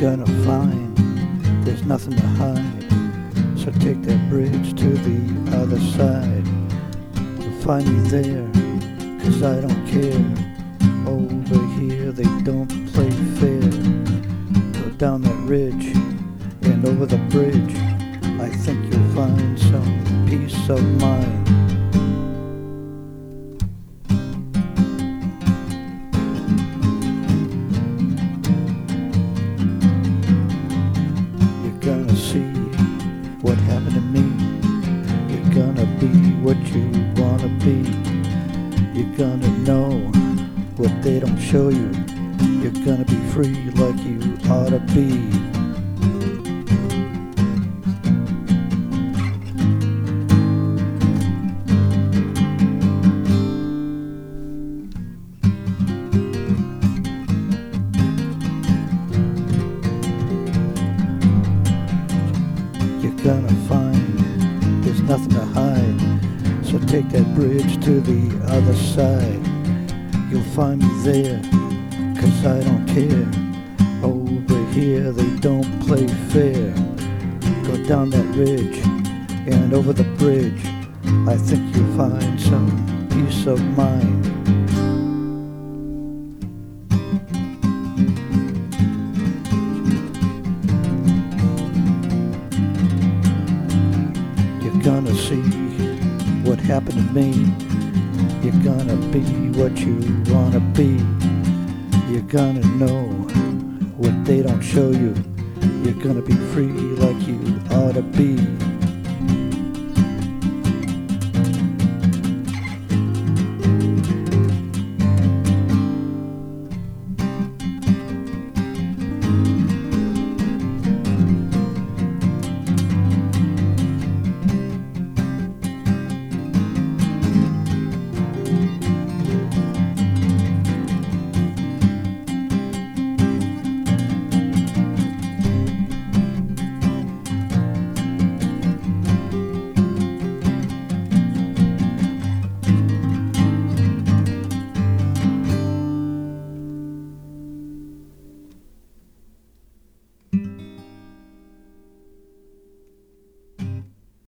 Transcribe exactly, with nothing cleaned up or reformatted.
gonna find there's nothing to hide. So take that bridge to the other side. You'll find me there, 'cause I don't care. Over here they don't play fair. Go down that ridge and over the bridge. I think you'll find some peace of mind. You're gonna see what happened to me. You're gonna be what you wanna be. You're gonna know what they don't show you. You're gonna be free like you ought to be. You're gonna find there's nothing to hide. So take that bridge to the other side. You'll find me there, 'cause I don't care. Over here they don't play fair. Go down that ridge and over the bridge. I think you'll find some peace of mind. You're gonna see what happened to me. You're gonna be what you wanna be. You're gonna know what they don't show you. You're gonna be free like you ought to be.